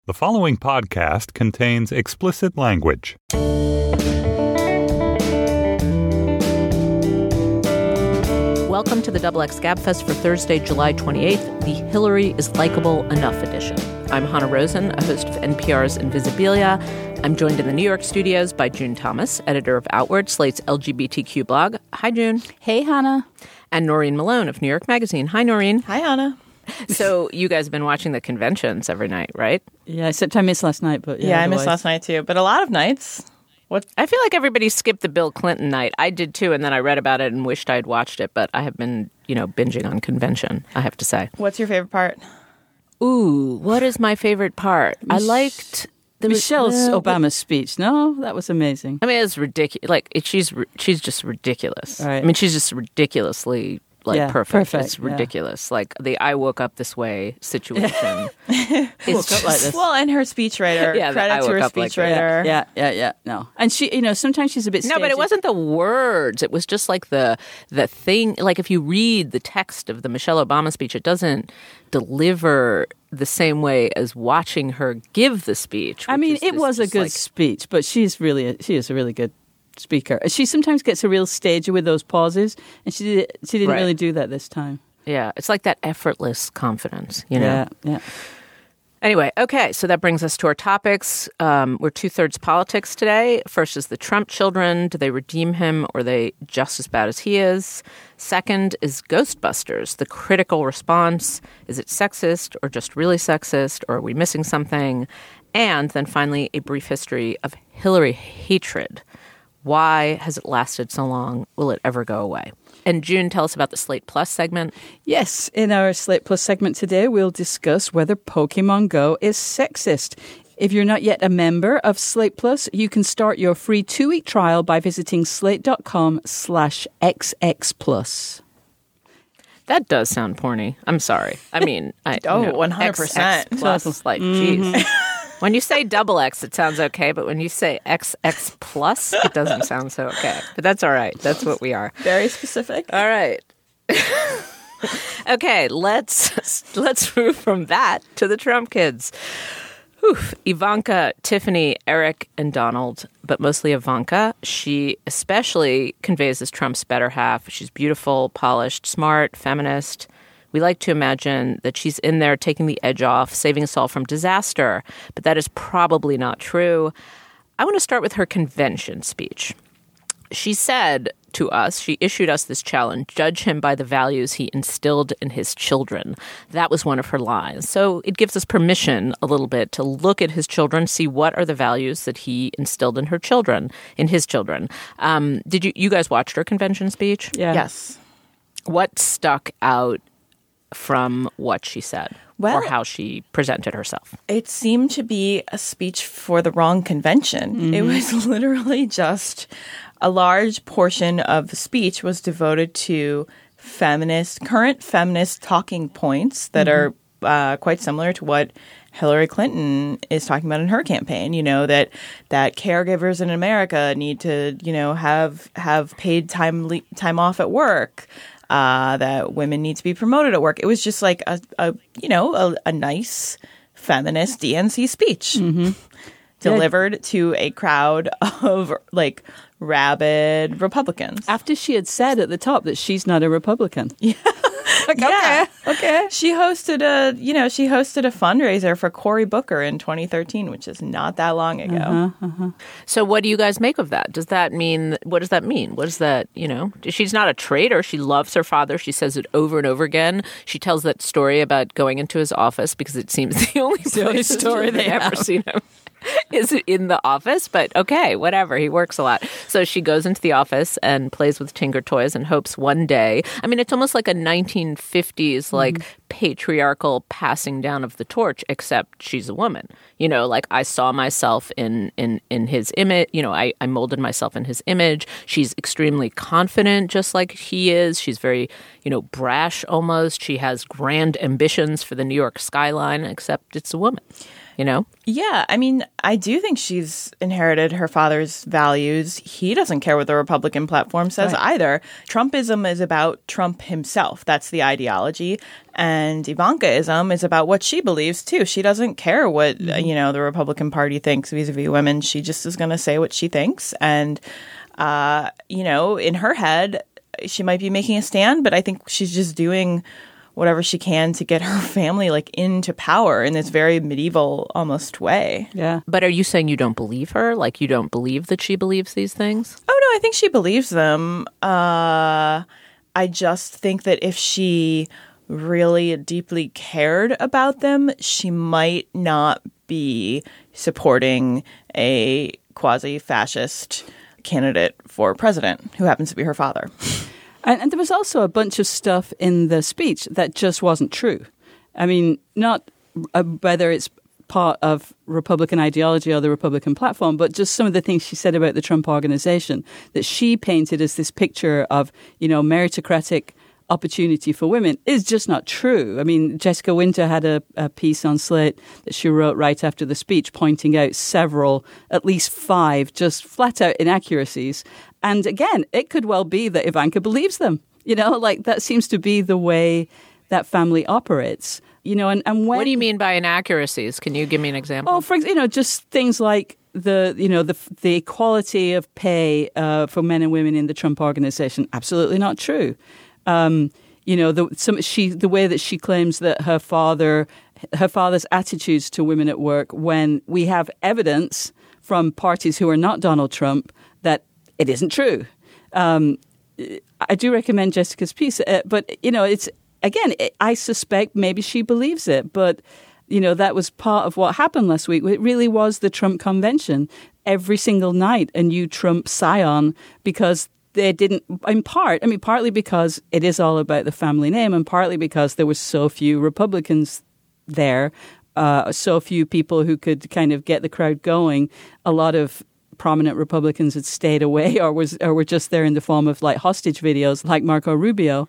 The following podcast contains explicit language. Welcome to the XX Gabfest for Thursday, July 28th, the Hillary is Likeable Enough edition. I'm Hannah Rosen, a host of NPR's Invisibilia. I'm joined in the New York studios by June Thomas, editor of Outward, Slate's LGBTQ blog. Hi, June. Hey, Hannah. And Noreen Malone of New York Magazine. Hi, Noreen. Hi, Hannah. So you guys have been watching the conventions every night, right? Yeah, except I missed last night. But yeah, I missed last night too. But a lot of nights. I feel like everybody skipped the Bill Clinton night. I did too, and then I read about it and wished I'd watched it. But I have been, binging on convention, I have to say. What's your favorite part? Ooh, what is my favorite part? I liked Michelle's Obama speech. No, that was amazing. I mean, it's ridiculous. Like, she's just ridiculous. Right. I mean, she's just ridiculously perfect. It's ridiculous. Yeah. Like the "I woke up this way" situation. It's just like this. Well, and her speechwriter. Credit to her speechwriter. Yeah. No, and she, sometimes she's a bit. No, but it wasn't the words. It was just like the thing. Like if you read the text of the Michelle Obama speech, it doesn't deliver the same way as watching her give the speech. I mean, it was a good speech, but she is a really good speaker. She sometimes gets a real stager with those pauses, and she didn't really do that this time. Yeah, it's like that effortless confidence, Yeah. Anyway, okay, so that brings us to our topics. We're two-thirds politics today. First is the Trump children. Do they redeem him, or are they just as bad as he is? Second is Ghostbusters, the critical response. Is it sexist, or just really sexist, or are we missing something? And then finally, a brief history of Hillary hatred. Why has it lasted so long? Will it ever go away? And June, tell us about the Slate Plus segment. Yes, in our Slate Plus segment today, we'll discuss whether Pokemon Go is sexist. If you're not yet a member of Slate Plus, you can start your free 2-week trial by visiting slate.com/xxplus. That does sound porny. I'm sorry. I mean, 100%. XX plus, like, geez. When you say double X, it sounds okay, but when you say XX plus, it doesn't sound so okay. But that's all right. That's what we are. Very specific. All right. Okay, let's move from that to the Trump kids. Whew. Ivanka, Tiffany, Eric, and Donald, but mostly Ivanka. She especially conveys as Trump's better half. She's beautiful, polished, smart, feminist. We like to imagine that she's in there taking the edge off, saving us all from disaster. But that is probably not true. I want to start with her convention speech. She said to us, she issued us this challenge: judge him by the values he instilled in his children. That was one of her lines. So it gives us permission a little bit to look at his children, see what are the values that he instilled in his children. Did you guys watch her convention speech? Yeah. Yes. What stuck out from what she said or how she presented herself? It seemed to be a speech for the wrong convention. Mm-hmm. It was literally just a large portion of the speech was devoted to current feminist talking points that are quite similar to what Hillary Clinton is talking about in her campaign. That caregivers in America need to, have paid time off at work. That women need to be promoted at work. It was just like a nice feminist DNC speech delivered to a crowd of like rabid Republicans. After she had said at the top that she's not a Republican. Yeah. Okay. She hosted a fundraiser for Cory Booker in 2013, which is not that long ago. So what do you guys make of that? What does that mean? What is that, She's not a traitor. She loves her father. She says it over and over again. She tells that story about going into his office because it seems the only story they ever seen him is in the office. But okay, whatever. He works a lot. So she goes into the office and plays with Tinker toys and hopes one day. I mean, it's almost like a 1950s like patriarchal passing down of the torch, except she's a woman. Like I saw myself in his image. I molded myself in his image. She's extremely confident, just like he is. She's very, brash almost. She has grand ambitions for the New York skyline, except it's a woman. you know? Yeah, I mean, I do think she's inherited her father's values. He doesn't care what the Republican platform says either. Trumpism is about Trump himself. That's the ideology. And Ivankaism is about what she believes, too. She doesn't care what, the Republican Party thinks vis-a-vis women. She just is going to say what she thinks. And, in her head, she might be making a stand, but I think she's just doing whatever she can to get her family into power in this very medieval almost way. Yeah. But are you saying you don't believe her? Like you don't believe that she believes these things? Oh, no, I think she believes them. I just think that if she really deeply cared about them, she might not be supporting a quasi-fascist candidate for president who happens to be her father. And there was also a bunch of stuff in the speech that just wasn't true. I mean, not whether it's part of Republican ideology or the Republican platform, but just some of the things she said about the Trump organization that she painted as this picture of, meritocratic opportunity for women is just not true. I mean, Jessica Winter had a piece on Slate that she wrote right after the speech pointing out several, at least 5, just flat out inaccuracies. And again, it could well be that Ivanka believes them. That seems to be the way that family operates. And when, what do you mean by inaccuracies? Can you give me an example? Oh, for just things like the equality of pay for men and women in the Trump organization. Absolutely not true. The way that she claims that her father's attitudes to women at work, when we have evidence from parties who are not Donald Trump that it isn't true. I do recommend Jessica's piece, but it's again. I suspect maybe she believes it, but that was part of what happened last week. It really was the Trump convention. Every single night, a new Trump scion, because they didn't. Partly because it is all about the family name, and partly because there were so few Republicans there, so few people who could kind of get the crowd going. A lot of prominent Republicans had stayed away or were just there in the form of hostage videos, like Marco Rubio.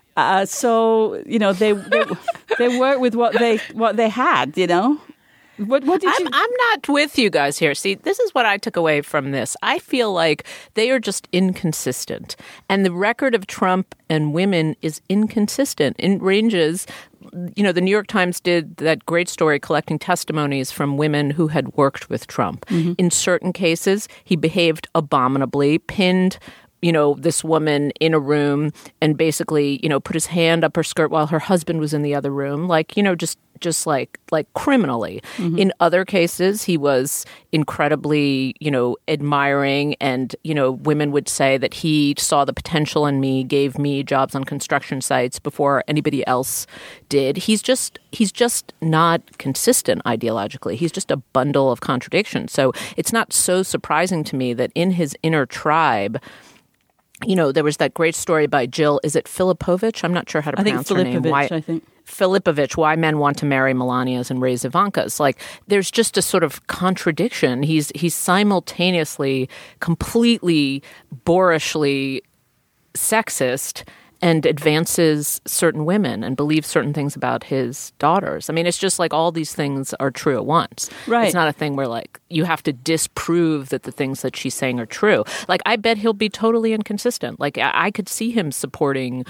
So they worked with what they had. What did you? I'm not with you guys here. See, this is what I took away from this. I feel like they are just inconsistent, and the record of Trump and women is inconsistent. It ranges. The New York Times did that great story collecting testimonies from women who had worked with Trump. Mm-hmm. In certain cases, he behaved abominably, pinned this woman in a room and basically, put his hand up her skirt while her husband was in the other room, just like criminally. Mm-hmm. In other cases, he was incredibly, admiring, and, women would say that he saw the potential in me, gave me jobs on construction sites before anybody else did. He's just not consistent ideologically. He's just a bundle of contradictions. So it's not so surprising to me that in his inner tribe, there was that great story by Jill. Is it Filipovich? I'm not sure how to pronounce her name. Filipovich, Why Men Want to Marry Melanias and Raise Ivankas. There's just a sort of contradiction. He's simultaneously completely boorishly sexist and advances certain women and believes certain things about his daughters. I mean, it's just all these things are true at once. Right. It's not a thing where you have to disprove that the things that she's saying are true. I bet he'll be totally inconsistent. I could see him supporting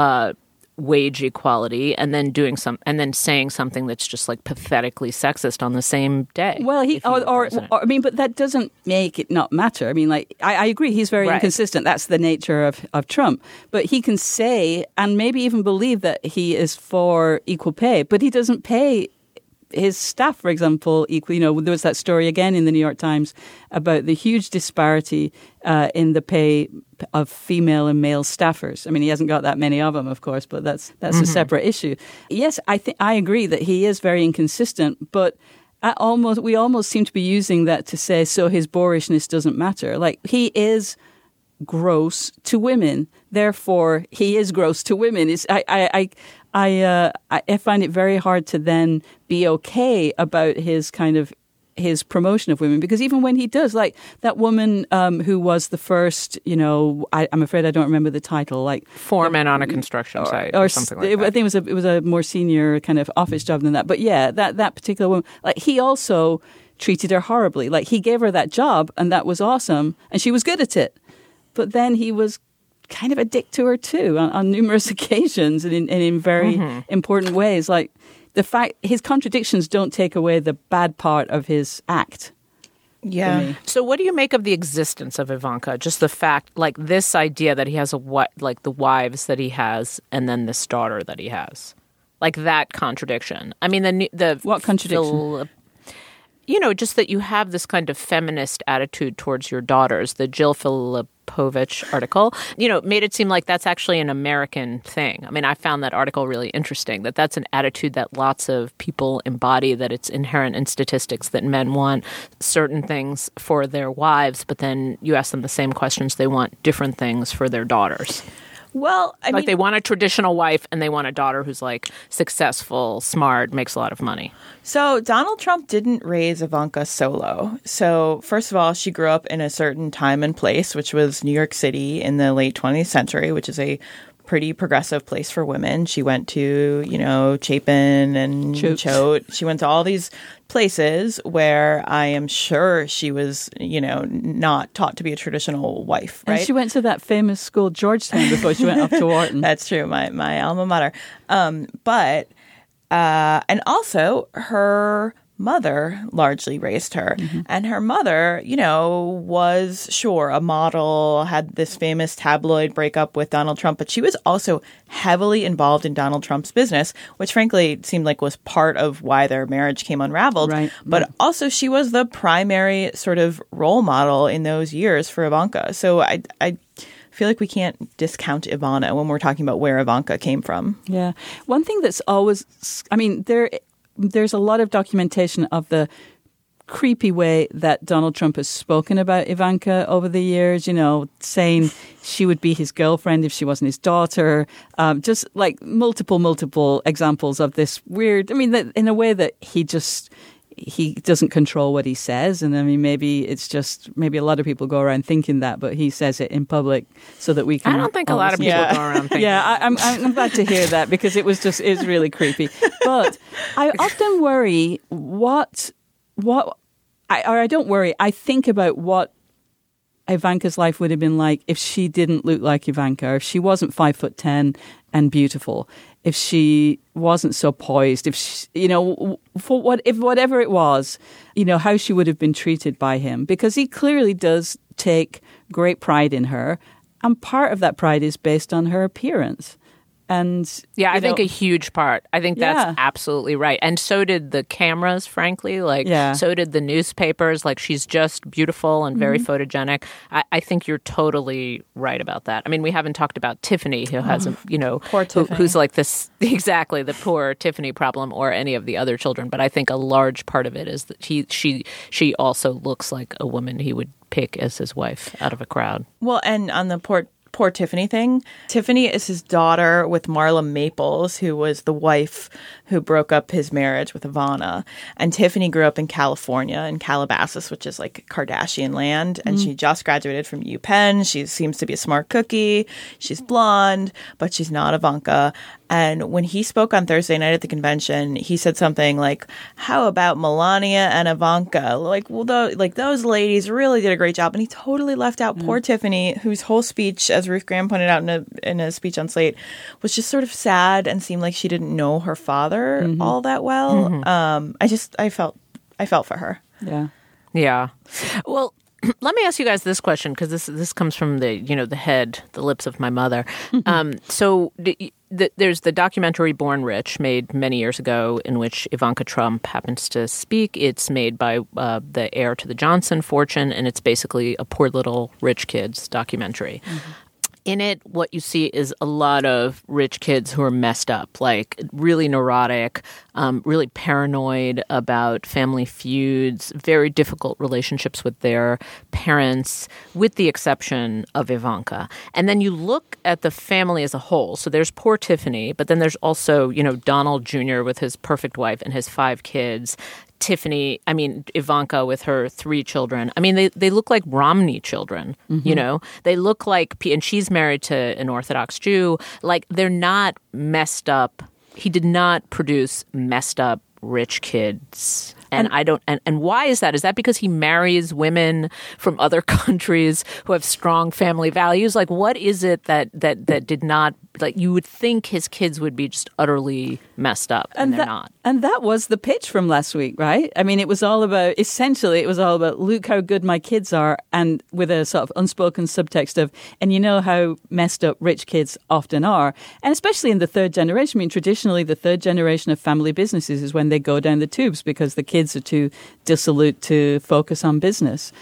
wage equality and then saying something that's just pathetically sexist on the same day. Well, but that doesn't make it not matter. I mean, I agree, he's very inconsistent. That's the nature of Trump. But he can say and maybe even believe that he is for equal pay, but he doesn't pay his staff, for example, equally. There was that story again in the New York Times about the huge disparity in the pay of female and male staffers. I mean, he hasn't got that many of them, of course, but that's a separate issue. Yes, I agree that he is very inconsistent, but we almost seem to be using that to say, so his boorishness doesn't matter. He is gross to women, therefore he is gross to women. I find it very hard to then be okay about his kind of his promotion of women, because even when he does, like that woman who was the first, I'm afraid I don't remember the title, like foreman on a construction site or something like that. I think it was a more senior kind of office job than that. But yeah, that particular woman, like he also treated her horribly. Like he gave her that job and that was awesome and she was good at it. But then he was kind of a dick to her too on numerous occasions and in very important ways. Like the fact his contradictions don't take away the bad part of his act. Yeah. So what do you make of the existence of Ivanka? Just the fact, like this idea that he has like the wives that he has and then this daughter that he has. Like that contradiction. I mean, the what contradiction? Just that you have this kind of feminist attitude towards your daughters. The Jill Filipovich article, made it seem like that's actually an American thing. I mean, I found that article really interesting, that's an attitude that lots of people embody, that it's inherent in statistics that men want certain things for their wives, but then you ask them the same questions, they want different things for their daughters. Well, I mean, they want a traditional wife and they want a daughter who's like successful, smart, makes a lot of money. So Donald Trump didn't raise Ivanka solo. So first of all, she grew up in a certain time and place, which was New York City in the late 20th century, which is a pretty progressive place for women. She went to, Chapin and Choate. She went to all these places where I am sure she was, not taught to be a traditional wife, right? And she went to that famous school, Georgetown, before she went up to Wharton. That's true, my alma mater. And also her mother largely raised her. And her mother, was, sure, a model, had this famous tabloid breakup with Donald Trump, but she was also heavily involved in Donald Trump's business, which frankly seemed like was part of why their marriage came unraveled. Right. But also she was the primary sort of role model in those years for Ivanka. So I feel like we can't discount Ivana when we're talking about where Ivanka came from. Yeah. One thing that's always, there's a lot of documentation of the creepy way that Donald Trump has spoken about Ivanka over the years, saying she would be his girlfriend if she wasn't his daughter. Just like multiple examples of this weird, in a way that he doesn't control what he says. And maybe a lot of people go around thinking that, but he says it in public so that we can. I don't think a lot of people go around thinking that. I'm glad to hear that because it's really creepy. But I often worry I think about what Ivanka's life would have been like if she didn't look like Ivanka, or if she wasn't 5'10" and beautiful, if she wasn't so poised, if she, if whatever it was, how she would have been treated by him, because he clearly does take great pride in her, and part of that pride is based on her appearance. And I think a huge part. I think that's absolutely right. And so did the cameras, frankly. So did the newspapers. Like, she's just beautiful and very photogenic. I think you're totally right about that. I mean, we haven't talked about Tiffany, who has, poor Tiffany. Who's like this, exactly, the poor Tiffany problem, or any of the other children. But I think a large part of it is that she also looks like a woman he would pick as his wife out of a crowd. Well, and on the poor Tiffany thing. Tiffany is his daughter with Marla Maples, who was the wife who broke up his marriage with Ivana. And Tiffany grew up in California, in Calabasas, which is like Kardashian land. And she just graduated from UPenn. She seems to be a smart cookie. She's blonde, but she's not Ivanka. And when he spoke on Thursday night at the convention, he said something like, how about Melania and Ivanka? Like, well, those ladies really did a great job. And he totally left out poor Tiffany, whose whole speech, as Ruth Graham pointed out in a speech on Slate, was just sort of sad and seemed like she didn't know her father all that well. I felt for her. Yeah. Yeah. Well, let me ask you guys this question, because this comes from the lips of my mother. There's the documentary Born Rich, made many years ago, in which Ivanka Trump happens to speak. It's made by the heir to the Johnson fortune, and it's basically a poor little rich kids documentary. In it, what you see is a lot of rich kids who are messed up, like really neurotic, really paranoid about family feuds, very difficult relationships with their parents, with the exception of Ivanka. And then you look at the family as a whole. So there's poor Tiffany, but then there's also, Donald Jr. with his perfect wife and his 5 kids. Tiffany, Ivanka with her 3 children. I mean, they look like Romney children, you know? They look like, and she's married to an Orthodox Jew. Like, they're not messed up. He did not produce messed up rich kids. And I don't, and why is that? Is that because he marries women from other countries who have strong family values? Like, what is it that did not, like, you would think his kids would be just utterly messed up, and they're not. And that was the pitch from last week, right? I mean, essentially, it was all about, look how good my kids are, and with a sort of unspoken subtext of, and you know how messed up rich kids often are. And especially in the third generation. I mean, traditionally, the third generation of family businesses is when they go down the tubes because the kids are too dissolute to focus on business.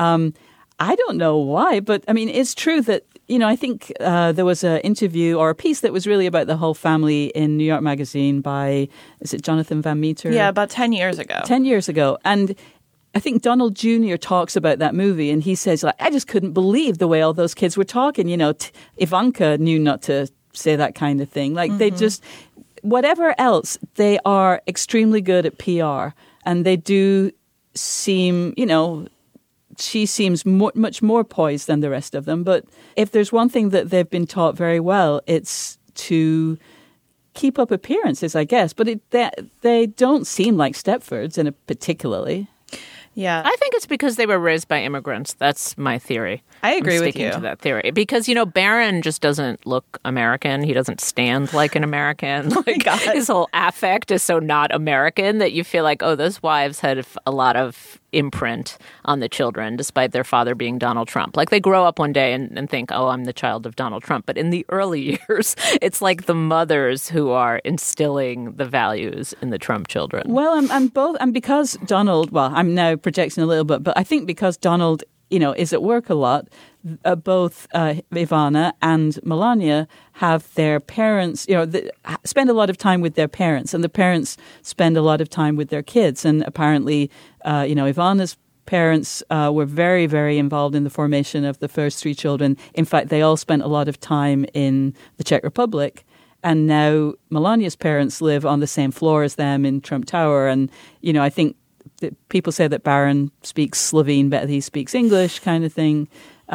I don't know why, but I mean, it's true that, you know, I think there was an interview or a piece that was really about the whole family in New York Magazine by, is it Jonathan Van Meter? Yeah, about 10 years ago. 10 years ago. And I think Donald Jr. talks about that movie, and he says, like, I just couldn't believe the way all those kids were talking. You know, Ivanka knew not to say that kind of thing. Like, they just, whatever else, they are extremely good at PR. And they do seem, you know, she seems much more poised than the rest of them. But if there's one thing that they've been taught very well, it's to keep up appearances, I guess. But they don't seem like Stepfords in particularly. Yeah. I think it's because they were raised by immigrants. That's my theory. I agree with sticking you. to that theory. Because, you know, Barron just doesn't look American. He doesn't stand like an American. Like, his whole affect is so not American that you feel like, oh, those wives had a lot of imprint on the children, despite their father being Donald Trump. Like, they grow up one day and think, oh, I'm the child of Donald Trump. But in the early years, it's like the mothers who are instilling the values in the Trump children. Well, and because Donald, well, I'm now projecting a little bit, but I think because Donald, you know, is at work a lot, both Ivana and Melania have their parents, you know, spend a lot of time with their parents, and the parents spend a lot of time with their kids. And apparently, you know, Ivana's parents were very, very involved in the formation of the first 3 children. In fact, they all spent a lot of time in the Czech Republic. And now Melania's parents live on the same floor as them in Trump Tower. And, you know, I think people say that Barron speaks Slovene better than he speaks English, kind of thing.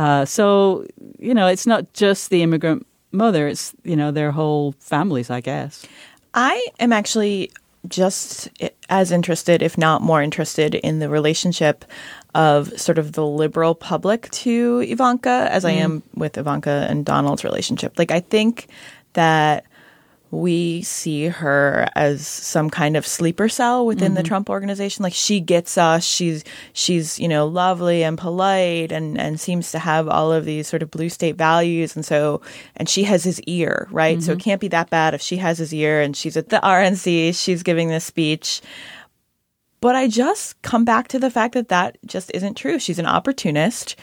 So, you know, it's not just the immigrant mother, it's, you know, their whole families, I guess. I am actually just as interested, if not more interested, in the relationship of sort of the liberal public to Ivanka as I am with Ivanka and Donald's relationship. Like, I think that we see her as some kind of sleeper cell within the Trump organization. Like, she gets us. She's you know, lovely and polite and seems to have all of these sort of blue state values. And she has his ear, right? So it can't be that bad if she has his ear and she's at the RNC, she's giving this speech. But I just come back to the fact that just isn't true. She's an opportunist.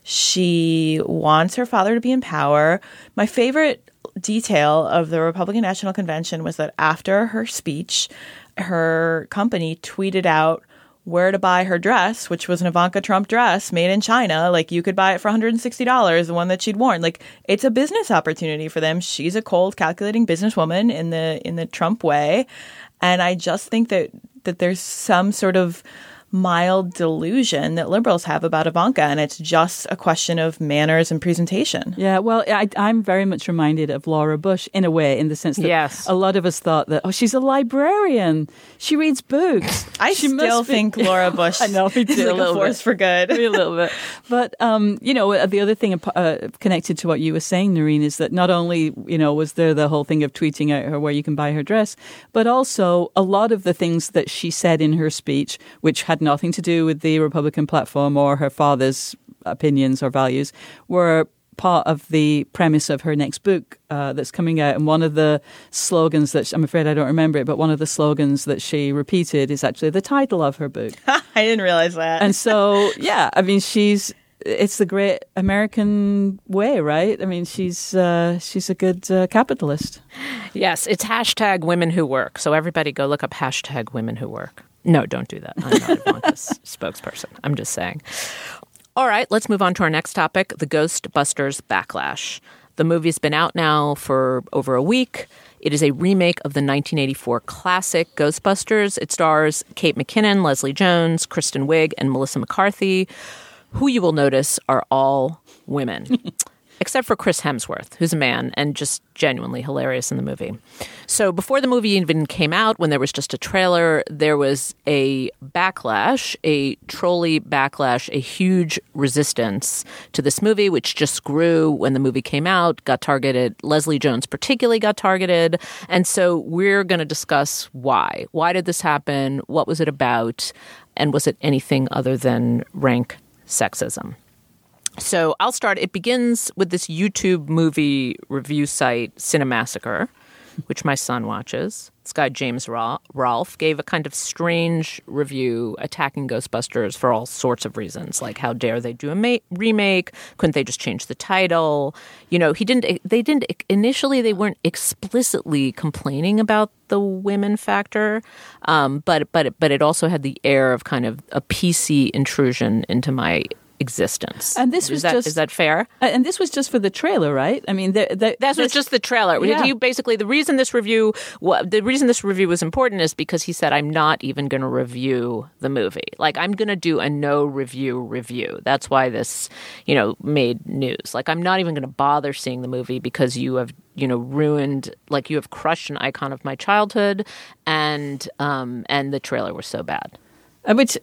She wants her father to be in power. My favorite detail of the Republican National Convention was that after her speech, her company tweeted out where to buy her dress, which was an Ivanka Trump dress made in China. Like, you could buy it for $160, the one that she'd worn. Like, it's a business opportunity for them. She's a cold, calculating businesswoman in the Trump way. And I just think that there's some sort of mild delusion that liberals have about Ivanka, and it's just a question of manners and presentation. Yeah, well, I'm very much reminded of Laura Bush in a way, in the sense that a lot of us thought that, oh, she's a librarian. She reads books. I still think Laura Bush I know, me too, is like a force for good. A little bit. But, you know, the other thing connected to what you were saying, Noreen, is that not only, you know, was there the whole thing of tweeting out her where you can buy her dress, but also a lot of the things that she said in her speech, which had nothing to do with the Republican platform or her father's opinions or values, were part of the premise of her next book that's coming out. And one of the slogans that, I'm afraid I don't remember it, but one of the slogans that she repeated is actually the title of her book. I didn't realize that. And so, yeah, I mean, it's the great American way, right? I mean, she's a good capitalist. Yes, it's hashtag women who work. So everybody go look up hashtag women who work. No, don't do that. I'm not Ivanka's spokesperson. I'm just saying. All right, let's move on to our next topic, the Ghostbusters Backlash. The movie's been out now for over a week. It is a remake of the 1984 classic Ghostbusters. It stars Kate McKinnon, Leslie Jones, Kristen Wiig, and Melissa McCarthy, who you will notice are all women. Except for Chris Hemsworth, who's a man and just genuinely hilarious in the movie. So before the movie even came out, when there was just a trailer, there was a backlash, a trolley backlash, a huge resistance to this movie, which just grew when the movie came out, got targeted. Leslie Jones particularly got targeted. And so we're going to discuss why. Why did this happen? What was it about? And was it anything other than rank sexism? So I'll start. It begins with this YouTube movie review site, Cinemassacre, which my son watches. This guy, James Rolfe, gave a kind of strange review attacking Ghostbusters for all sorts of reasons, like how dare they do a remake? Couldn't they just change the title? You know, initially they weren't explicitly complaining about the women factor, but it also had the air of kind of a PC intrusion into my existence. And this was is that fair? And this was just for the trailer, right? I mean, that was just the trailer. Yeah. He basically the reason this review was important is because he said, I'm not even going to review the movie. Like, I'm going to do a no review. That's why this, made news. Like, I'm not even going to bother seeing the movie because you have ruined, like, you have crushed an icon of my childhood, and the trailer was so bad. Which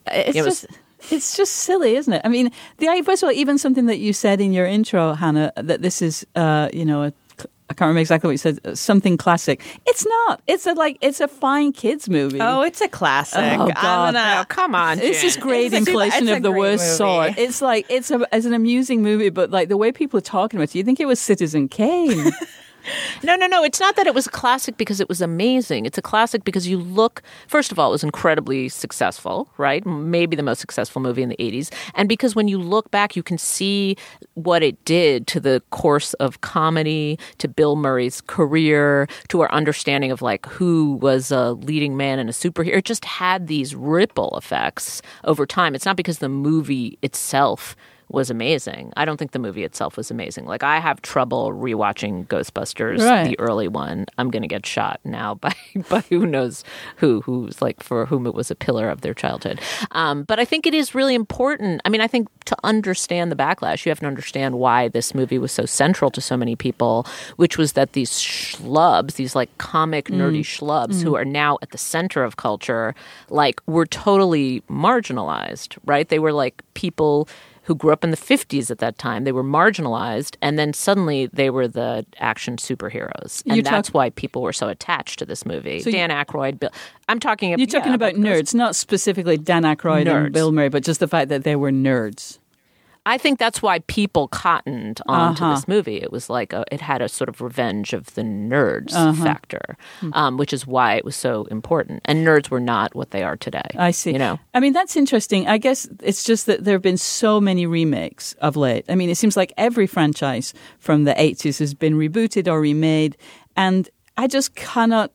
it's just silly, isn't it? I mean, first of all, even something that you said in your intro, Hannah, that this is, I can't remember exactly what you said, something classic. It's not. It's a fine kids movie. Oh, it's a classic. Oh, God. Come on, It's just grade inflation of the worst sort. It's like, it's an amusing movie, but like the way people are talking about it, you think it was Citizen Kane. No. It's not that it was a classic because it was amazing. It's a classic because you look, first of all, it was incredibly successful, right? Maybe the most successful movie in the 80s. And because when you look back, you can see what it did to the course of comedy, to Bill Murray's career, to our understanding of like who was a leading man and a superhero. It just had these ripple effects over time. It's not because the movie itself was amazing. I don't think the movie itself was amazing. Like, I have trouble rewatching Ghostbusters, the early one. I'm going to get shot now by who knows who's like, for whom it was a pillar of their childhood. But I think it is really important. I mean, I think to understand the backlash, you have to understand why this movie was so central to so many people, which was that these schlubs, these like comic nerdy schlubs who are now at the center of culture, like, were totally marginalized, right? They were like people who grew up in the 50s at that time. They were marginalized, and then suddenly they were the action superheroes. And that's why people were so attached to this movie. So Dan Aykroyd, I'm talking about... You're talking about nerds, not specifically Dan Aykroyd and Bill Murray, but just the fact that they were nerds. I think that's why people cottoned onto this movie. It was like it had a sort of revenge of the nerds factor, which is why it was so important. And nerds were not what they are today. I see. I mean, that's interesting. I guess it's just that there have been so many remakes of late. I mean, it seems like every franchise from the 80s has been rebooted or remade. And I just cannot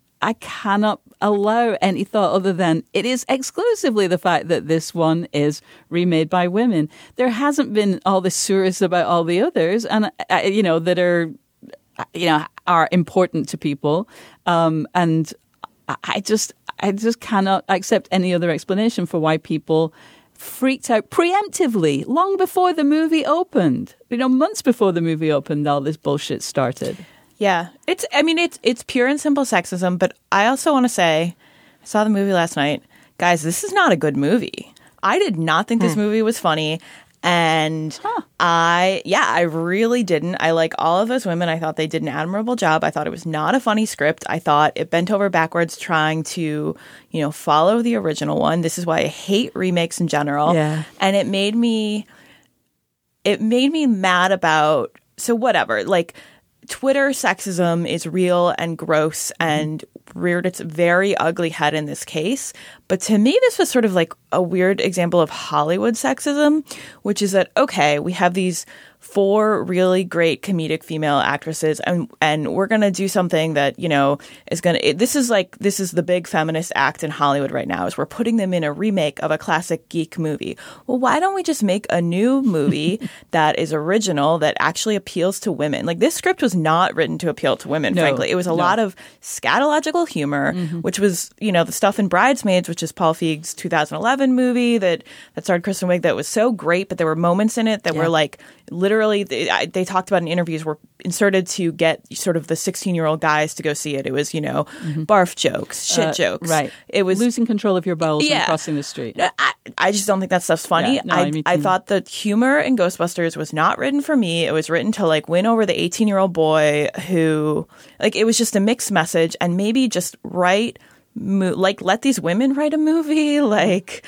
allow any thought other than it is exclusively the fact that this one is remade by women. There hasn't been all this source about all the others, and that are important to people. And I just cannot accept any other explanation for why people freaked out preemptively long before the movie opened. Months before the movie opened, all this bullshit started. Yeah, it's pure and simple sexism, but I also want to say, I saw the movie last night. Guys, this is not a good movie. I did not think this movie was funny, and I really didn't. I like all of those women. I thought they did an admirable job. I thought it was not a funny script. I thought it bent over backwards trying to, follow the original one. This is why I hate remakes in general. Yeah. And it made me mad about, so whatever, like, Twitter sexism is real and gross and reared its very ugly head in this case. But to me, this was sort of like a weird example of Hollywood sexism, which is that, okay, we have these 4 really great comedic female actresses, and we're going to do something that, you know, is going to, this is the big feminist act in Hollywood right now, is we're putting them in a remake of a classic geek movie. Well, why don't we just make a new movie that is original, that actually appeals to women? Like, this script was not written to appeal to women, frankly. It was a lot of scatological humor, which was, you know, the stuff in Bridesmaids, which is Paul Feig's 2011 movie that starred Kristen Wiig, that was so great, but there were moments in it that were like, literally, they talked about in interviews, were inserted to get sort of the 16-year-old guys to go see it. It was, you know, barf jokes, shit jokes. Right. It was losing control of your bowels and crossing the street. I just don't think that stuff's funny. Yeah, no, I thought the humor in Ghostbusters was not written for me. It was written to like win over the 18-year-old boy who, like, it was just a mixed message, and maybe just let these women write a movie, like.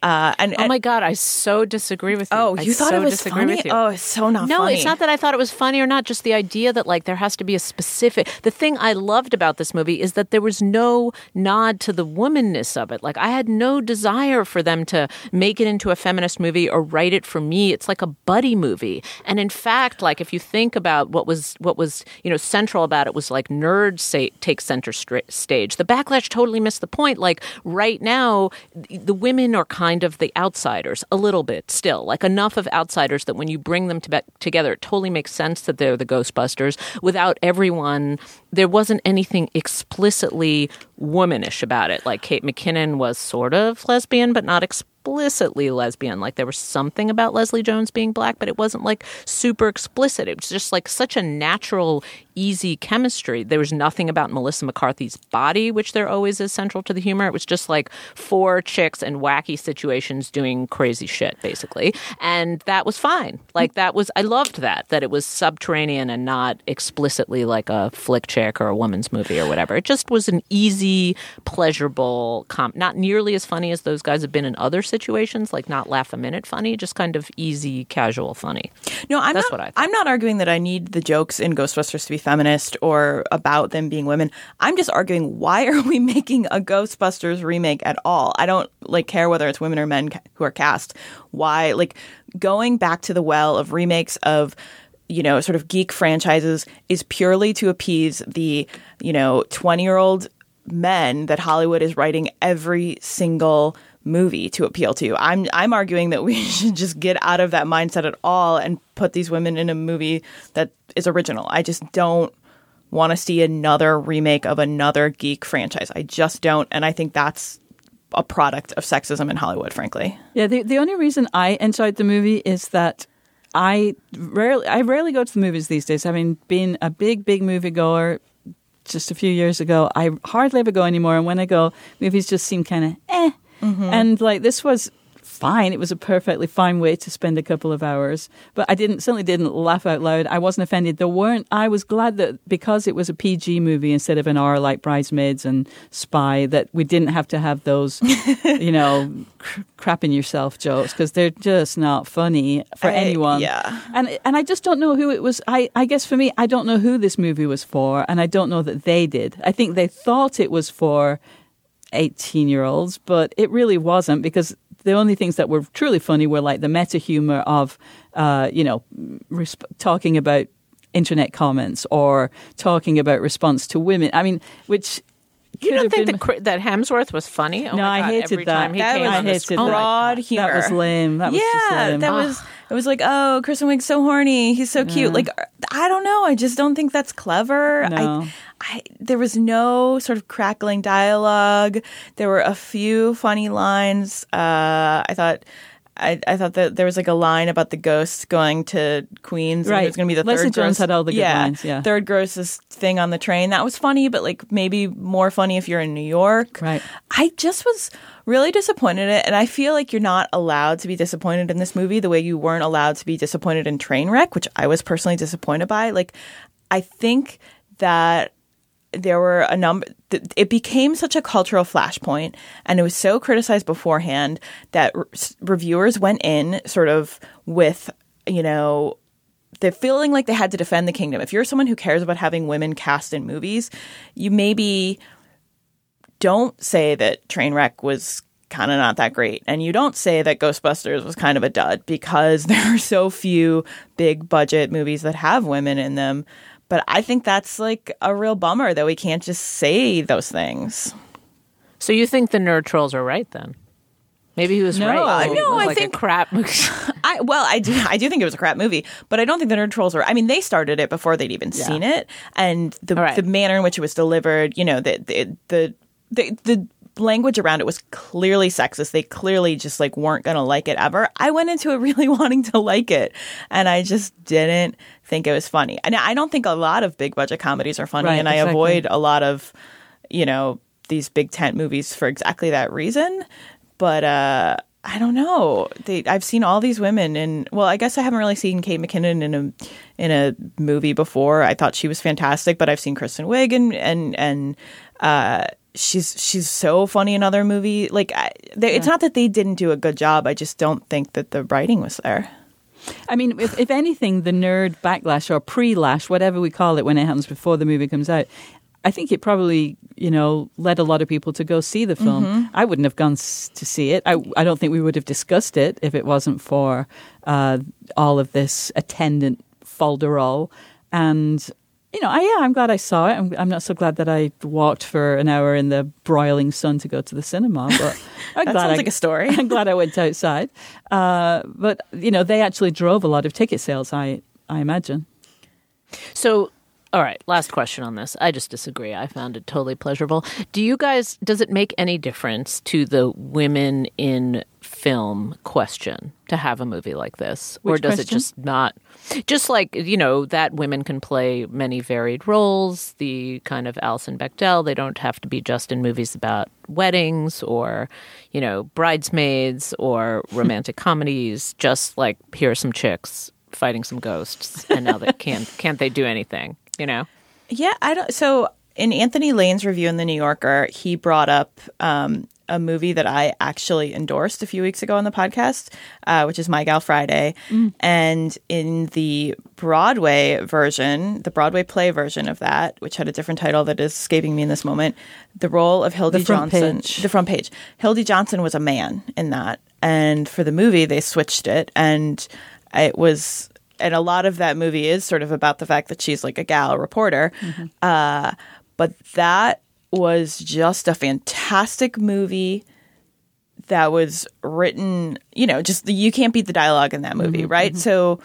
Oh my God, I so disagree with you. Oh, you thought it was funny? Oh, it's so not funny. No, it's not that I thought it was funny or not. Just the idea that like there has to be a specific. The thing I loved about this movie is that there was no nod to the womanness of it. Like I had no desire for them to make it into a feminist movie or write it for me. It's like a buddy movie. And in fact, like if you think about what was you know central about it was like nerds take center stage. The Backlash totally missed the point. Like right now, the women are kind of the outsiders a little bit still, like enough of outsiders that when you bring them together, it totally makes sense that they're the Ghostbusters. Without everyone, there wasn't anything explicitly womanish about it. Like Kate McKinnon was sort of lesbian, but not explicitly lesbian. Like there was something about Leslie Jones being black, but it wasn't like super explicit. It was just like such a natural, easy chemistry. There was nothing about Melissa McCarthy's body, which there always is central to the humor. It was just like 4 chicks in wacky situations doing crazy shit, basically. And that was fine. Like I loved that it was subterranean and not explicitly like a flick chick or a woman's movie or whatever. It just was an easy, pleasurable, not nearly as funny as those guys have been in other situations, like not laugh a minute funny, just kind of easy, casual funny. No, I'm not arguing that I need the jokes in Ghostbusters to be feminist or about them being women. I'm just arguing, why are we making a Ghostbusters remake at all? I don't like care whether it's women or men who are cast. Why, like, going back to the well of remakes of, you know, sort of geek franchises is purely to appease the, you know, 20-year-old men that Hollywood is writing every single movie to appeal to. I'm arguing that we should just get out of that mindset at all and put these women in a movie that is original. I just don't want to see another remake of another geek franchise. I just don't, and I think that's a product of sexism in Hollywood, frankly. Yeah, the only reason I enjoyed the movie is that I rarely go to the movies these days. Having been a big moviegoer just a few years ago, I hardly ever go anymore. And when I go, movies just seem kind of And like this was fine. It was a perfectly fine way to spend a couple of hours. But I certainly didn't laugh out loud. I wasn't offended. I was glad that because it was a PG movie instead of an R like Bridesmaids and Spy, that we didn't have to have those, you know, crapping yourself jokes, because they're just not funny for anyone. Yeah. And I just don't know who it was. I guess for me, I don't know who this movie was for, and I don't know that they did. I think they thought it was for 18-year-olds, but it really wasn't, because the only things that were truly funny were like the meta humor of, talking about internet comments or talking about response to women. I mean, which you don't think that Hemsworth was funny? Oh no, my God, I hated every that. Time he came on the screen. Broad humor. That was lame. That was just lame. It was like, oh, Kristen Wiig's so horny. He's so cute. Like, I don't know. I just don't think that's clever. No. There was no sort of crackling dialogue. There were a few funny lines. I thought that there was like a line about the ghost going to Queens. Right. And it was going to be the Leslie third Jones had all the good lines. Yeah. Third grossest thing on the train. That was funny, but like maybe more funny if you're in New York. Right. I just was really disappointed in it. And I feel like you're not allowed to be disappointed in this movie the way you weren't allowed to be disappointed in Trainwreck, which I was personally disappointed by. Like, I think that there were a number. It became such a cultural flashpoint, and it was so criticized beforehand that reviewers went in sort of with, you know, the feeling like they had to defend the kingdom. If you're someone who cares about having women cast in movies, you maybe don't say that Trainwreck was kind of not that great. And you don't say that Ghostbusters was kind of a dud because there are so few big budget movies that have women in them. But I think that's like a real bummer that we can't just say those things. So you think the nerd trolls are right then? Maybe he was right. No, I like think a crap movie. I do think it was a crap movie, but I don't think the nerd trolls were. I mean, they started it before they'd even seen it, and the manner in which it was delivered, you know, the language around it was clearly sexist. They clearly just like weren't going to like it ever. I went into it really wanting to like it, and I just didn't think it was funny. And I don't think a lot of big budget comedies are funny, and I avoid a lot of, you know, these big tent movies for exactly that reason. But I don't know. I've seen all these women, and well, I guess I haven't really seen Kate McKinnon in a movie before. I thought she was fantastic, but I've seen Kristen Wiig, and she's so funny in other movies. Like, it's not that they didn't do a good job. I just don't think that the writing was there. I mean, if anything, the nerd backlash or pre-lash, whatever we call it when it happens before the movie comes out, I think it probably, you know, led a lot of people to go see the film. Mm-hmm. I wouldn't have gone to see it. I don't think we would have discussed it if it wasn't for all of this attendant folderol. And, you know, I'm glad I saw it. I'm not so glad that I walked for an hour in the broiling sun to go to the cinema. But that sounds like a story. I'm glad I went outside. But, you know, they actually drove a lot of ticket sales, I imagine. So, all right, last question on this. I just disagree. I found it totally pleasurable. Does it make any difference to the women in film question to have a movie like this? Which or does question? it just not? Just like, you know, that women can play many varied roles, the kind of Alison Bechdel, they don't have to be just in movies about weddings or, you know, bridesmaids or romantic comedies, just like here are some chicks fighting some ghosts, and now they can't they do anything? You know? Yeah, I don't. So in Anthony Lane's review in The New Yorker, he brought up a movie that I actually endorsed a few weeks ago on the podcast, which is My Gal Friday. Mm. And in the Broadway version, the Broadway play version of that, which had a different title that is escaping me in this moment, the role of Hildy Johnson. The front page. Hildy Johnson was a man in that. And for the movie, they switched it. And it was... And a lot of that movie is sort of about the fact that she's like a gal reporter. Mm-hmm. But that was just a fantastic movie that was written, you know, just you can't beat the dialogue in that movie, mm-hmm, right? Mm-hmm.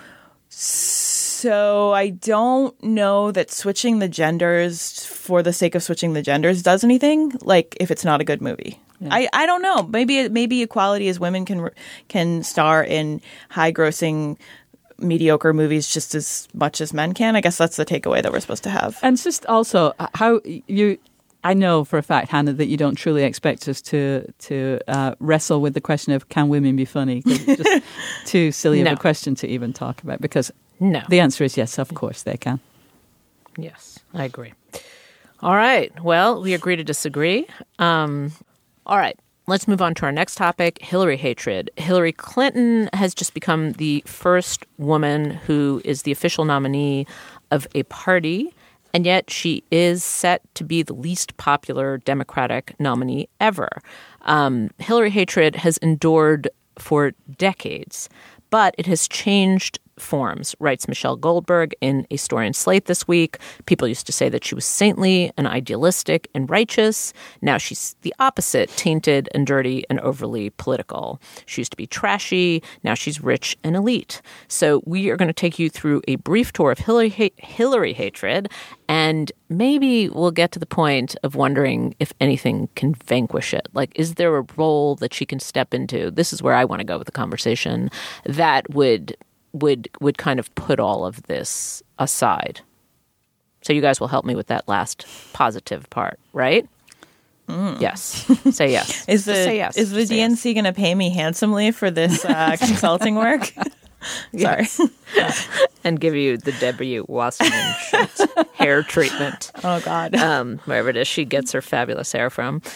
So I don't know that switching the genders for the sake of switching the genders does anything, like if it's not a good movie. Yeah. I don't know. Maybe equality as women can star in high-grossing mediocre movies just as much as men can. I guess that's the takeaway that we're supposed to have. And just also how I know for a fact, Hannah, that you don't truly expect us to wrestle with the question of can women be funny? 'Cause it's just too silly of a question to even talk about, because the answer is yes, of course they can. Yes, I agree. All right. Well, we agree to disagree. All right. Let's move on to our next topic, Hillary hatred. Hillary Clinton has just become the first woman who is the official nominee of a party, and yet she is set to be the least popular Democratic nominee ever. Hillary hatred has endured for decades, but it has changed forms, writes Michelle Goldberg in a story in Slate this week. People used to say that she was saintly and idealistic and righteous. Now she's the opposite, tainted and dirty and overly political. She used to be trashy. Now she's rich and elite. So we are going to take you through a brief tour of Hillary hatred, and maybe we'll get to the point of wondering if anything can vanquish it. Like, is there a role that she can step into? This is where I want to go with the conversation, that would kind of put all of this aside. So you guys will help me with that last positive part, right? Mm. Yes. Say yes. Say yes. Is the DNC going to pay me handsomely for this consulting work? Sorry. And give you the Debbie Wasserman Schultz hair treatment. Oh, God. Wherever it is she gets her fabulous hair from.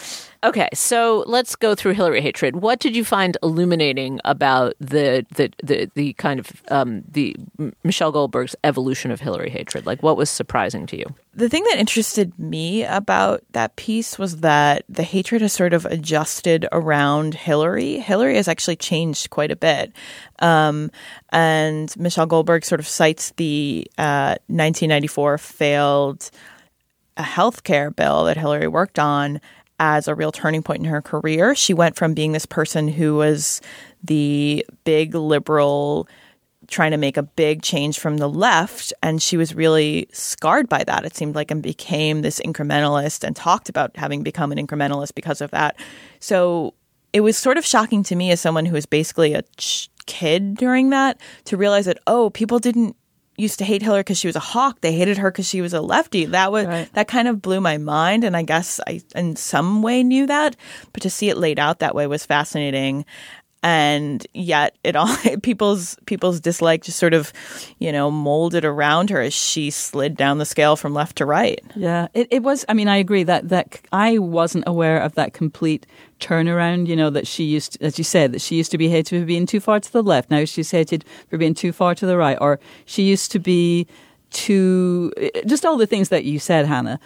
Okay, so let's go through Hillary hatred. What did you find illuminating about the kind of the Michelle Goldberg's evolution of Hillary hatred? Like, what was surprising to you? The thing that interested me about that piece was that the hatred has sort of adjusted around Hillary. Hillary has actually changed quite a bit. And Michelle Goldberg sort of cites the 1994 failed healthcare bill that Hillary worked on as a real turning point in her career. She went from being this person who was the big liberal trying to make a big change from the left, and she was really scarred by that, it seemed like, and became this incrementalist and talked about having become an incrementalist because of that. So it was sort of shocking to me as someone who was basically a kid during that to realize that, oh, people didn't used to hate Hillary because she was a hawk. They hated her because she was a lefty. That kind of blew my mind, and I guess I in some way knew that, but to see it laid out that way was fascinating. And yet, it all people's dislike just sort of, molded around her as she slid down the scale from left to right. Yeah, it was. I mean, I agree that I wasn't aware of that complete turnaround. That she used, as you said, that she used to be hated for being too far to the left. Now she's hated for being too far to the right, or she used to be too. Just all the things that you said, Hannah.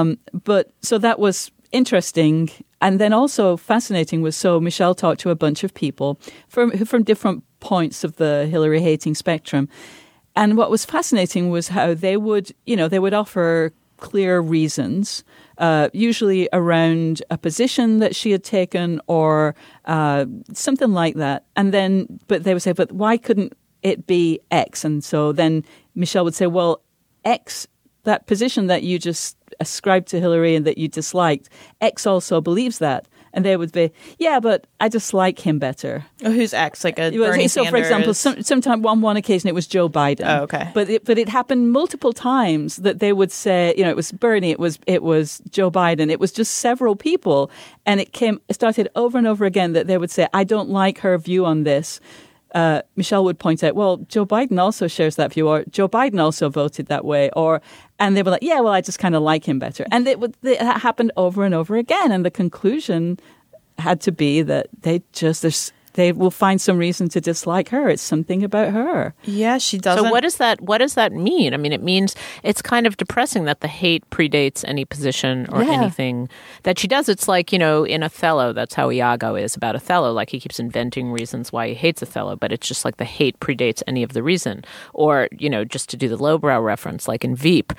But so that was interesting. And then also fascinating was, so Michelle talked to a bunch of people from different points of the Hillary hating spectrum. And what was fascinating was how they would offer clear reasons, usually around a position that she had taken or something like that. And then, but they would say, but why couldn't it be X? And so then Michelle would say, well, X, that position that you just ascribed to Hillary and that you disliked, X also believes that. And they would be, yeah, but I just like him better. Oh, who's X? Like a Bernie Sanders? So, for example, sometime on one occasion it was Joe Biden. Oh, okay. But it happened multiple times that they would say, it was Bernie, it was Joe Biden, it was just several people, and it started over and over again that they would say, I don't like her view on this. Michelle would point out, well, Joe Biden also shares that view, or Joe Biden also voted that way, and they were like, yeah, well, I just kind of like him better. And it happened over and over again. And the conclusion had to be that they will find some reason to dislike her. It's something about her. Yeah, she doesn't. So what does that mean? I mean, it means it's kind of depressing that the hate predates any position or anything that she does. It's like, in Othello, that's how Iago is about Othello. Like, he keeps inventing reasons why he hates Othello, but it's just like the hate predates any of the reason. Or, just to do the lowbrow reference, like in Veep.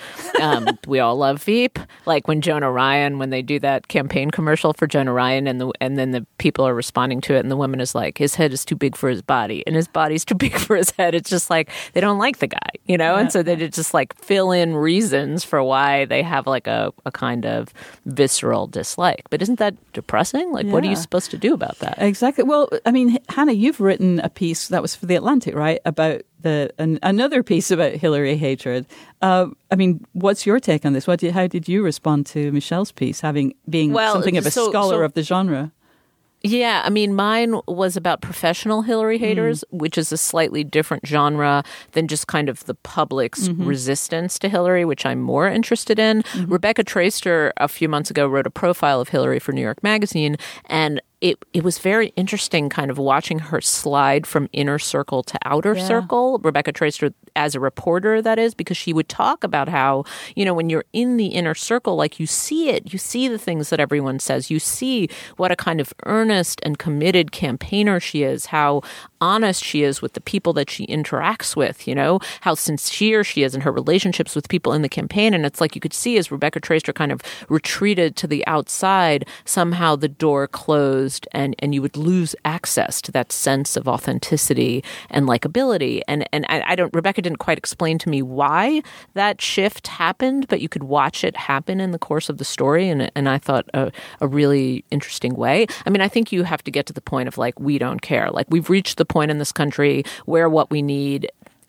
We all love Veep. Like when they do that campaign commercial for Jonah Ryan, and then the people are responding to it, and the woman is like, his head is too big for his body and his body's too big for his head. It's just like they don't like the guy, and so they just like fill in reasons for why they have like a kind of visceral dislike. But isn't that depressing? Like, what are you supposed to do about that? Exactly. Well, I mean, Hannah, you've written a piece that was for The Atlantic, right, about another piece about Hillary hatred. I mean, what's your take on this? How did you respond to Michelle's piece, being something of a scholar of the genre? Yeah, I mean, mine was about professional Hillary haters, which is a slightly different genre than just kind of the public's resistance to Hillary, which I'm more interested in. Rebecca Traister a few months ago wrote a profile of Hillary for New York Magazine, and it was very interesting kind of watching her slide from inner circle to outer circle. Rebecca Traister, as a reporter, that is, because she would talk about how, when you're in the inner circle, like you see it, you see the things that everyone says, you see what a kind of earnest and committed campaigner she is, how honest she is with the people that she interacts with, how sincere she is in her relationships with people in the campaign. And it's like you could see as Rebecca Traister kind of retreated to the outside, somehow the door closed and you would lose access to that sense of authenticity and likability. And Rebecca didn't quite explain to me why that shift happened, but you could watch it happen in the course of the story. And I thought a really interesting way. I mean, I think you have to get to the point of like, we don't care. Like, we've reached the point in this country where what we need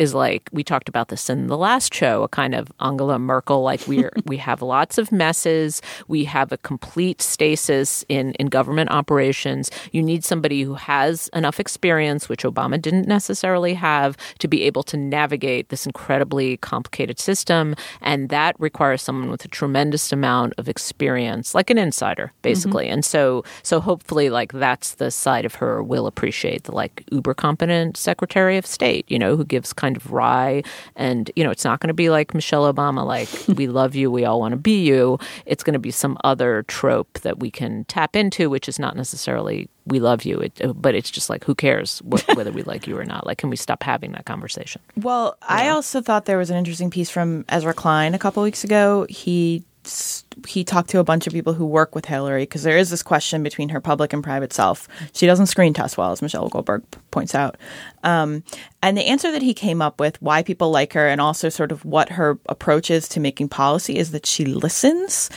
is like, we talked about this in the last show, a kind of Angela Merkel, like we have lots of messes. We have a complete stasis in government operations. You need somebody who has enough experience, which Obama didn't necessarily have, to be able to navigate this incredibly complicated system. And that requires someone with a tremendous amount of experience, like an insider, basically. And so hopefully, like, that's the side of her we'll appreciate, the like uber competent Secretary of State, who gives kind of wry, and it's not going to be like Michelle Obama, like we love you, we all want to be you. It's going to be some other trope that we can tap into, which is not necessarily we love you, but it's just like, who cares whether we like you or not? Like, can we stop having that conversation? Well, I also thought there was an interesting piece from Ezra Klein a couple weeks ago. He talked to a bunch of people who work with Hillary, because there is this question between her public and private self. She doesn't screen test well, as Michelle Goldberg points out. And the answer that he came up with, why people like her, and also sort of what her approach is to making policy, is that she listens,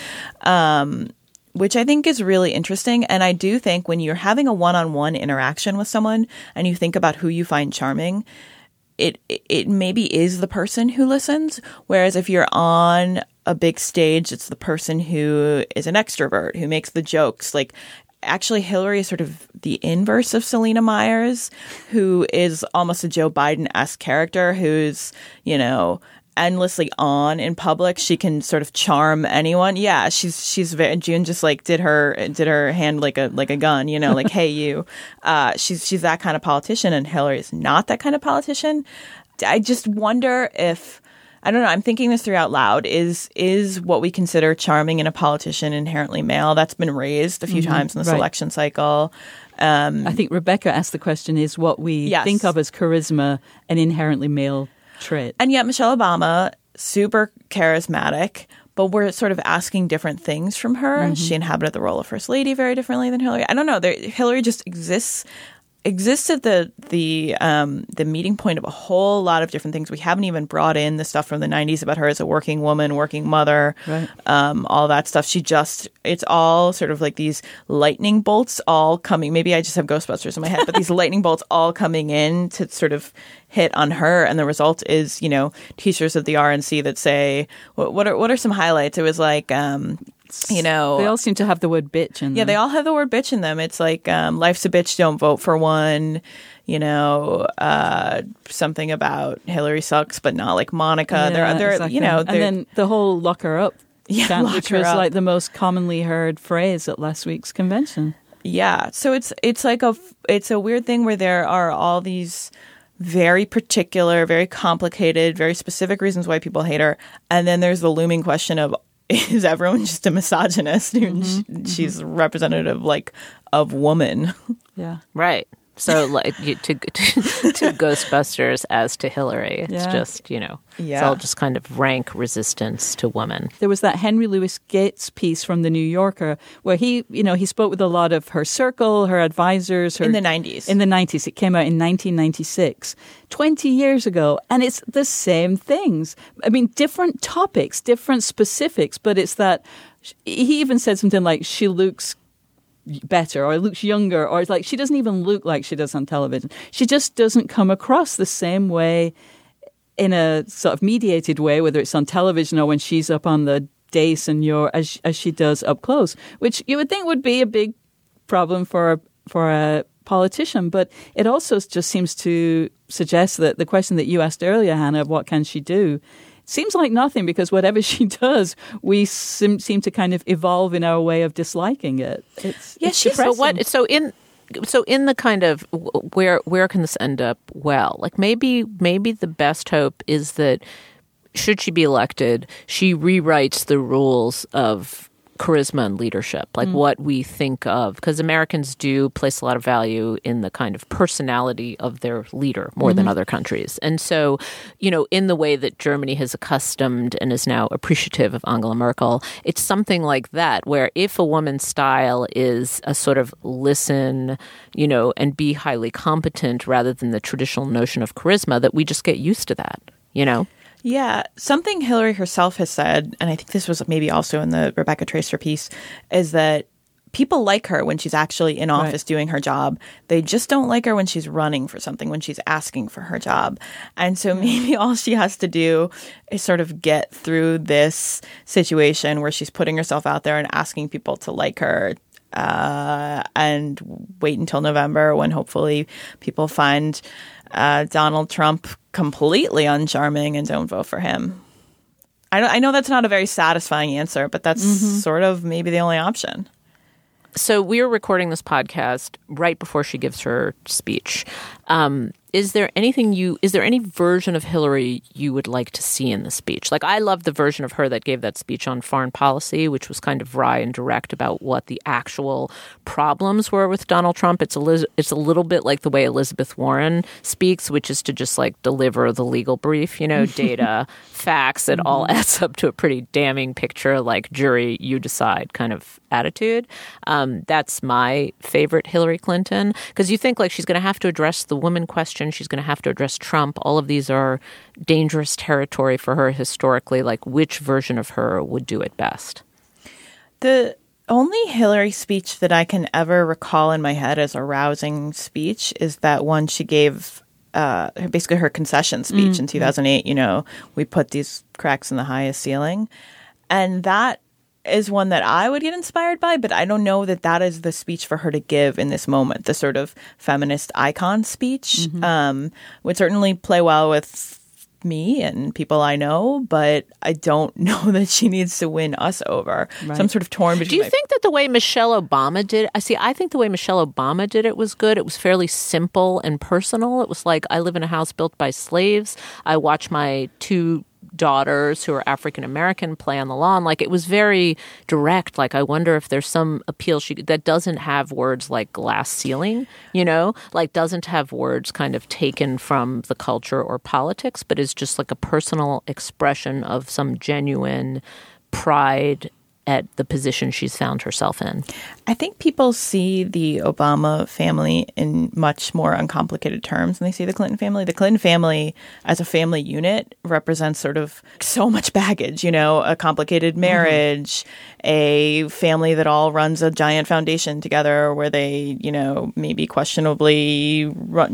which I think is really interesting. And I do think when you're having a one-on-one interaction with someone and you think about who you find charming, it maybe is the person who listens. Whereas if you're on a big stage, it's the person who is an extrovert, who makes the jokes. Like, actually, Hillary is sort of the inverse of Selena Myers, who is almost a Joe Biden-esque character who's, endlessly on in public. She can sort of charm anyone. Yeah, she's very, June just like did her hand like a gun, like, hey, you. She's that kind of politician, and Hillary is not that kind of politician. I just wonder if, I don't know, I'm thinking this through out loud. Is what we consider charming in a politician inherently male? That's been raised a few times in this election cycle. I think Rebecca asked the question, is what we think of as charisma an inherently male trait? And yet Michelle Obama, super charismatic, but we're sort of asking different things from her. She inhabited the role of First Lady very differently than Hillary. I don't know. Hillary just exists at the meeting point of a whole lot of different things. We haven't even brought in the stuff from the 90s about her as a working woman, working mother, all that stuff. It's all sort of like these lightning bolts all coming. Maybe I just have Ghostbusters in my head, but these lightning bolts all coming in to sort of hit on her. And the result is, teachers at the RNC that say, what are some highlights? It was like, they all seem to have the word bitch in them. Yeah, they all have the word bitch in them. It's like, life's a bitch, don't vote for one. Something about Hillary sucks, but not like Monica. Yeah, exactly. And then the whole lock her up chant, which was like the most commonly heard phrase at last week's convention. Yeah. So it's a weird thing where there are all these very particular, very complicated, very specific reasons why people hate her. And then there's the looming question of, is everyone just a misogynist? She's representative, like, of woman. Yeah. Right. So, like, to Ghostbusters as to Hillary, it's just, it's all just kind of rank resistance to women. There was that Henry Louis Gates piece from The New Yorker where he spoke with a lot of her circle, her advisors. In the 90s. In the 90s. It came out in 1996, 20 years ago. And it's the same things. I mean, different topics, different specifics, but it's that he even said something like, she looks better or looks younger, or it's like she doesn't even look like she does on television. She just doesn't come across the same way in a sort of mediated way, whether it's on television or when she's up on the dais and as she does up close, which you would think would be a big problem for a politician. But it also just seems to suggest that the question that you asked earlier, Hannah, of what can she do, seems like nothing, because whatever she does, we seem to kind of evolve in our way of disliking it. It's depressing. So in the kind of where can this end up? Well, like maybe the best hope is that should she be elected, she rewrites the rules of charisma and leadership, like what we think of, because Americans do place a lot of value in the kind of personality of their leader more than other countries. And so, in the way that Germany has accustomed and is now appreciative of Angela Merkel, it's something like that, where if a woman's style is a sort of listen, and be highly competent rather than the traditional notion of charisma, that we just get used to that, Yeah, something Hillary herself has said, and I think this was maybe also in the Rebecca Traister piece, is that people like her when she's actually in office doing her job. They just don't like her when she's running for something, when she's asking for her job. And so maybe all she has to do is sort of get through this situation where she's putting herself out there and asking people to like her, and wait until November when hopefully people find Donald Trump completely uncharming and don't vote for him. I know that's not a very satisfying answer, but that's sort of maybe the only option. So we are recording this podcast right before she gives her speech. Is there any version of Hillary you would like to see in the speech? Like, I love the version of her that gave that speech on foreign policy, which was kind of wry and direct about what the actual problems were with Donald Trump. It's a little bit like the way Elizabeth Warren speaks, which is to just like deliver the legal brief, data, facts. It all adds up to a pretty damning picture, like jury, you decide kind of attitude. That's my favorite Hillary Clinton, because you think like she's going to have to address the woman question. She's going to have to address Trump. All of these are dangerous territory for her historically. Like, which version of her would do it best? The only Hillary speech that I can ever recall in my head as a rousing speech is that one she gave, basically her concession speech in 2008. We put these cracks in the highest ceiling. And that is one that I would get inspired by, but I don't know that that is the speech for her to give in this moment. The sort of feminist icon speech would certainly play well with me and people I know, but I don't know that she needs to win us over. Right. So I'm sort of torn between. Do you think that the way Michelle Obama did it, I think the way Michelle Obama did it was good. It was fairly simple and personal. It was like, I live in a house built by slaves. I watch my two daughters who are African American play on the lawn. Like, it was very direct. Like, I wonder if there's some appeal that doesn't have words like glass ceiling, like doesn't have words kind of taken from the culture or politics, but is just like a personal expression of some genuine pride at the position she's found herself in. I think people see the Obama family in much more uncomplicated terms than they see the Clinton family. The Clinton family as a family unit represents sort of so much baggage, a complicated marriage, a family that all runs a giant foundation together where they, maybe questionably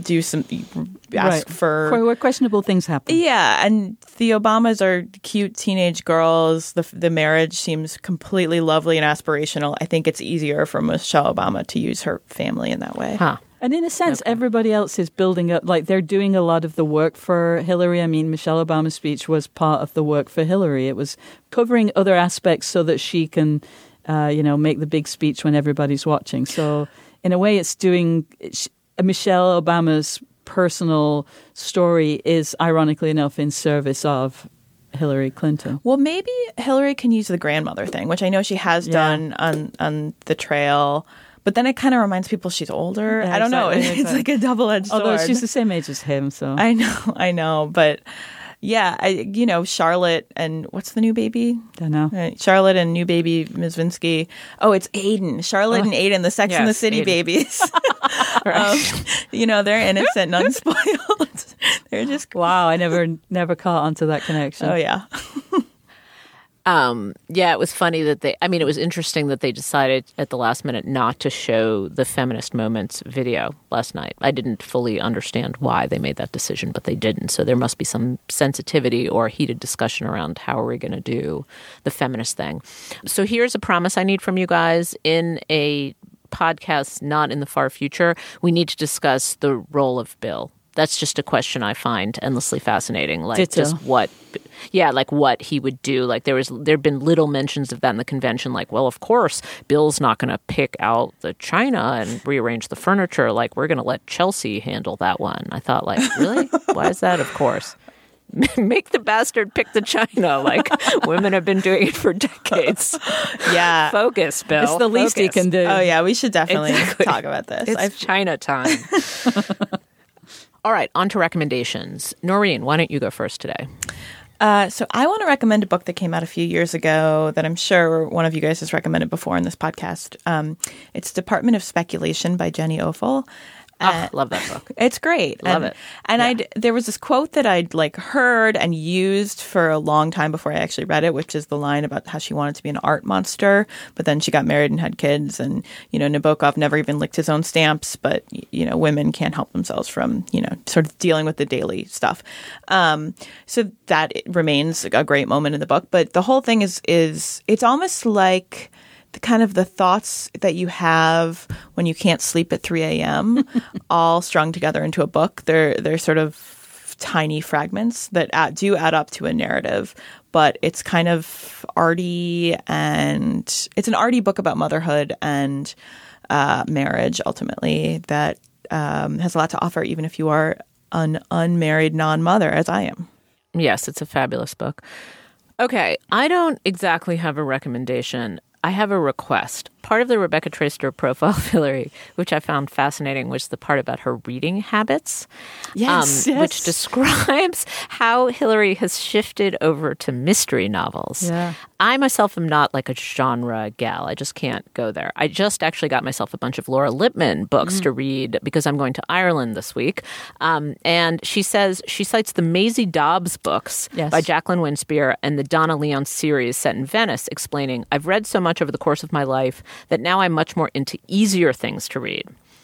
ask for... Where questionable things happen. Yeah, and the Obamas are cute teenage girls. The marriage seems completely lovely and aspirational. I think it's easier for Michelle Obama to use her family in that way. Huh. And in a sense, everybody else is building up, like they're doing a lot of the work for Hillary. I mean, Michelle Obama's speech was part of the work for Hillary. It was covering other aspects so that she can, make the big speech when everybody's watching. So in a way, Michelle Obama's personal story is, ironically enough, in service of Hillary Clinton. Well, maybe Hillary can use the grandmother thing, which I know she has done on the trail. But then it kind of reminds people she's older. Yeah, I don't know. exactly. It's like a double-edged sword. Although she's the same age as him, so. I know. But yeah, Charlotte and what's the new baby? Don't know. Charlotte and new baby Mizvinsky. Oh, it's Aiden. Charlotte and Aiden, the Sex and the City Aiden. Babies. They're innocent and unspoiled. They're just... Wow, I never caught onto that connection. Oh, yeah. It was funny that it was interesting that they decided at the last minute not to show the Feminist Moments video last night. I didn't fully understand why they made that decision, but they didn't. So there must be some sensitivity or heated discussion around how are we going to do the feminist thing. So here's a promise I need from you guys. In a podcast not in the far future, we need to discuss the role of Bill. That's just a question I find endlessly fascinating. Like, Ditto. just what he would do. Like, there've been little mentions of that in the convention. Like, well, of course, Bill's not going to pick out the china and rearrange the furniture. Like, we're going to let Chelsea handle that one. I thought, like, really? Why is that? Of course. Make the bastard pick the china. Like, women have been doing it for decades. Yeah. Focus, Bill. It's the least he can do. Oh, yeah. We should definitely Exactly. talk about this. It's China time. All right, on to recommendations. Noreen, why don't you go first today? So I want to recommend a book that came out a few years ago that I'm sure one of you guys has recommended before in this podcast. It's Department of Speculation by Jenny Ofel. Love that book. It's great. Love it. And there was this quote that I'd heard and used for a long time before I actually read it, which is the line about how she wanted to be an art monster, but then she got married and had kids. And, Nabokov never even licked his own stamps, but, women can't help themselves from, sort of dealing with the daily stuff. So that remains a great moment in the book. But the whole thing is it's almost like the thoughts that you have when you can't sleep at 3 a.m. all strung together into a book. They're sort of tiny fragments that do add up to a narrative, but it's kind of arty, and it's an arty book about motherhood and marriage, ultimately, that has a lot to offer, even if you are an unmarried non-mother, as I am. Yes, it's a fabulous book. Okay, I don't exactly have a recommendation. I have a request. Part of the Rebecca Traister profile of Hillary, which I found fascinating, was the part about her reading habits. Yes. Which describes how Hillary has shifted over to mystery novels. Yeah. I myself am not like a genre gal. I just can't go there. I just actually got myself a bunch of Laura Lippman books to read because I'm going to Ireland this week. And she cites the Maisie Dobbs books by Jacqueline Winspear and the Donna Leon series set in Venice, explaining, I've read so much over the course of my life that now I'm much more into easier things to read.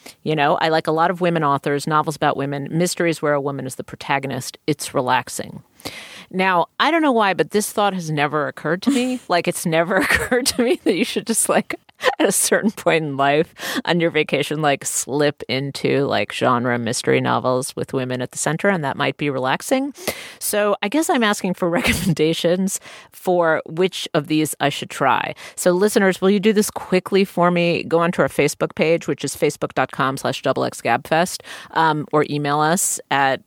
I like a lot of women authors, novels about women, mysteries where a woman is the protagonist. It's relaxing. Now, I don't know why, but this thought has never occurred to me. It's never occurred to me that you should just at a certain point in life on your vacation, slip into genre mystery novels with women at the center, and that might be relaxing. So I guess I'm asking for recommendations for which of these I should try. So listeners, will you do this quickly for me? Go onto our Facebook page, which is facebook.com/XXGabfest, or email us at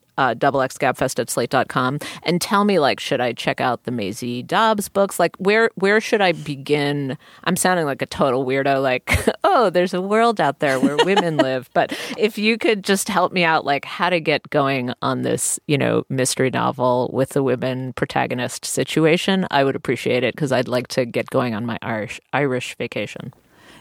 xxgabfest@slate.com, and tell me, should I check out the Maisie Dobbs books? Where should I begin? I'm sounding like a total weirdo, oh, there's a world out there where women live. But if you could just help me out, how to get going on this, mystery novel with the women protagonist situation, I would appreciate it, because I'd like to get going on my Irish vacation.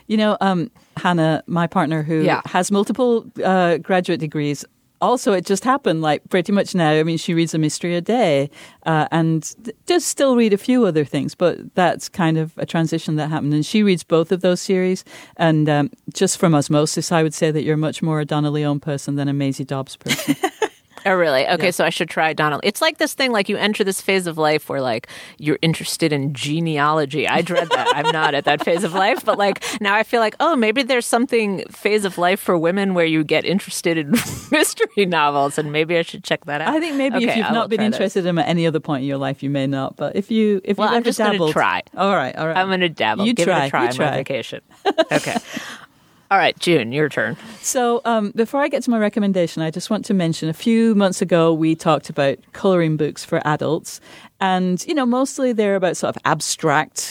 Hannah, my partner, who has multiple graduate degrees, also, it just happened, pretty much now. I mean, she reads a mystery a day and does still read a few other things, but that's kind of a transition that happened. And she reads both of those series. And just from osmosis, I would say that you're much more a Donna Leon person than a Maisie Dobbs person. Oh, really? Okay, so I should try Donald. It's like this thing, you enter this phase of life where, you're interested in genealogy. I dread that. I'm not at that phase of life. But, now I feel maybe there's something phase of life for women where you get interested in mystery novels, and maybe I should check that out. I think maybe if you've not been interested in them at any other point in your life, you may not. But if you've I'm just going to try. All right. I'm going to dabble. You Give try. it a try on my vacation. Okay. All right, June, your turn. So before I get to my recommendation, I just want to mention a few months ago we talked about colouring books for adults. And, mostly they're about sort of abstract,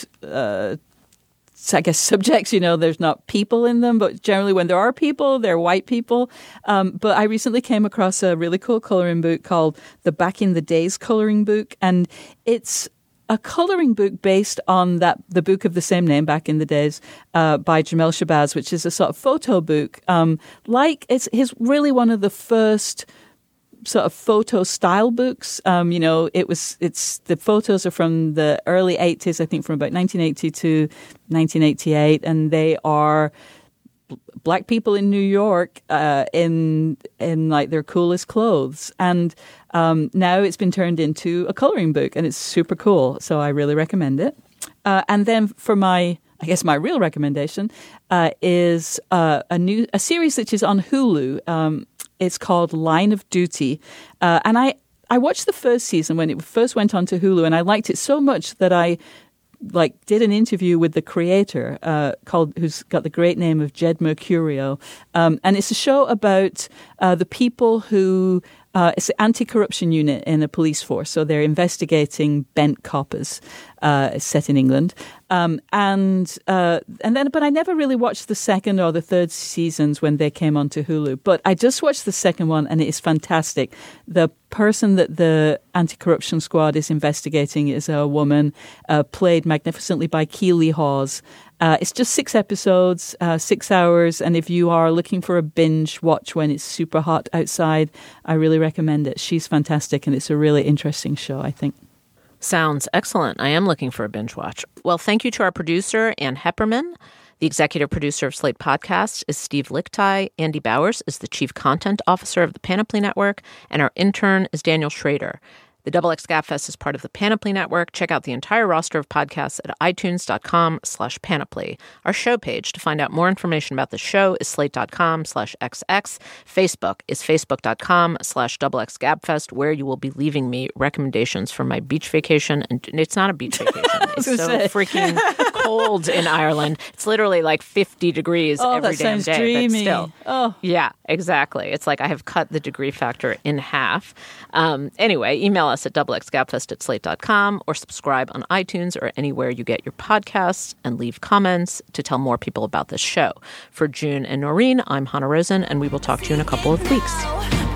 subjects. There's not people in them, but generally when there are people, they're white people. But I recently came across a really cool colouring book called the Back in the Days colouring book. And it's a colouring book based on the book of the same name, Back in the Days, by Jamel Shabazz, which is a sort of photo book. It's really one of the first sort of photo style books. It's the photos are from the early 80s, I think from about 1980 to 1988, and they are Black people in New York in their coolest clothes. And now it's been turned into a coloring book, and it's super cool. So I really recommend it. And then for my real recommendation is a series which is on Hulu. It's called Line of Duty. And I watched the first season when it first went onto Hulu, and I liked it so much that I did an interview with the creator who's got the great name of Jed Mercurio. And it's a show about the people who it's an anti-corruption unit in a police force. So they're investigating bent coppers. set in England. But I never really watched the second or the third seasons when they came onto Hulu. But I just watched the second one, and it is fantastic. The person that the anti-corruption squad is investigating is a woman played magnificently by Keely Hawes. It's just 6 episodes, 6 hours, and if you are looking for a binge watch when it's super hot outside, I really recommend it. She's fantastic, and it's a really interesting show, I think. Sounds excellent. I am looking for a binge watch. Well, thank you to our producer, Ann Hepperman. The executive producer of Slate Podcasts is Steve Lichtai. Andy Bowers is the chief content officer of the Panoply Network, and our intern is Daniel Schrader. The Double X Gabfest is part of the Panoply Network. Check out the entire roster of podcasts at itunes.com/panoply. Our show page to find out more information about the show is slate.com/xx. Facebook is facebook.com/XXGabfest, where you will be leaving me recommendations for my beach vacation. And it's not a beach vacation. It's so freaking cold in Ireland. It's literally like 50 degrees every damn day. Dreamy. But still. Yeah, exactly. It's like I have cut the degree factor in half. Anyway, email us at doublexgabfest@slate.com or subscribe on iTunes or anywhere you get your podcasts and leave comments to tell more people about this show. For June and Noreen, I'm Hannah Rosen, and we will talk to you in a couple of weeks.